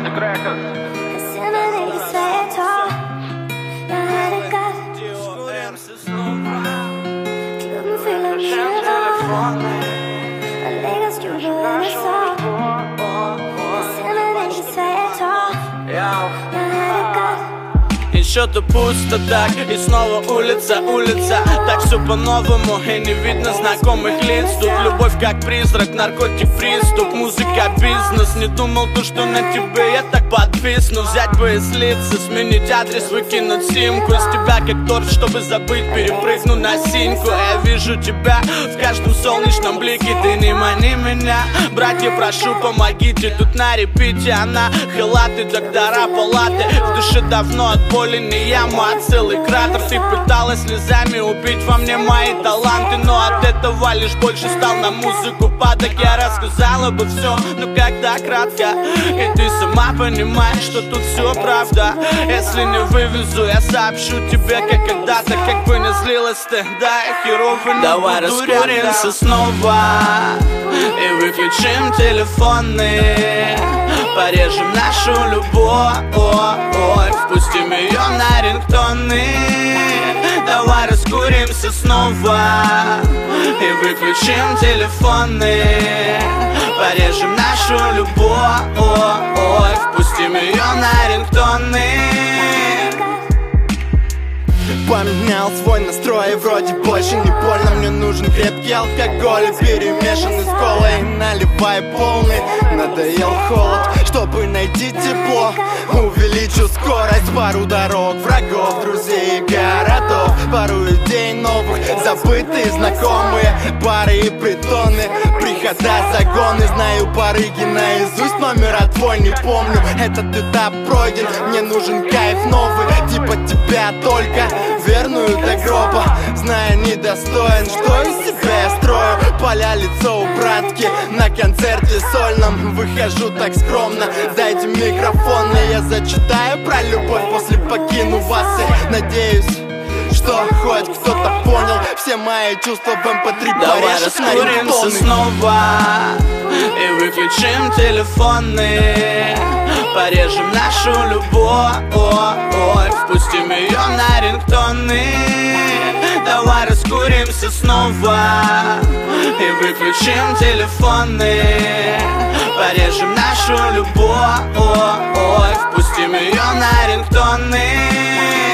Что-то пусто так, и снова улица, улица. Так все по-новому, и не видно знакомых лиц. Тут любовь как призрак, наркотик, приступ. Музыка, бизнес, не думал то, что на тебе я так подвисну. Взять бы и слиться, сменить адрес, выкинуть симку. Из тебя как торт, чтобы забыть, перепрыгну на синьку. Я вижу тебя в каждом солнечном блике. Ты не мани меня, братья, прошу, помогите. Тут на репите она, халаты, доктора, палаты. В душе давно от боли не яма, а целый кратер. Ты пыталась слезами убить во мне мои таланты, но от этого лишь больше стал на музыку падок. Я рассказала бы все, но когда кратко, и ты сама понимаешь, что тут все правда. Если не вывезу, я сообщу тебе, как когда-то. Как бы не злилась ты, да, я херово не давай буду раскуримся снова и выключим телефоны. Порежем нашу любовь, впустим ее на рингтоны. Давай раскуримся снова и выключим телефоны. Порежем нашу любовь, впустим ее на рингтоны. Поменял свой настрой, вроде больше не больно. Мне нужен крепкий алкоголь, перемешанный с колой. Наливай полный, надоел холод. Чтобы найти тепло, увеличу скорость. Пару дорог, врагов, друзей и городов. Пару идей новых, забытые, знакомые. Бары и притоны, прихода, загоны. Знаю барыги наизусть, номера твой не помню. Этот этап пройден, мне нужен кайф новый. Типа тебя только верную до гроба. Зная недостоин, что из себя я строю. Поля лицо у братки на концерте сольном. Выхожу так скромно, дайте микрофон, и я зачитаю про любовь. После покину вас и надеюсь, что хоть кто-то понял все мои чувства в MP3. Давай раскуримся снова и выключим телефоны. Порежем нашу любовь, впустим ее на рингтоны. Давай раскуримся снова и выключим телефоны. Порежем нашу любовь, впустим ее на рингтоны.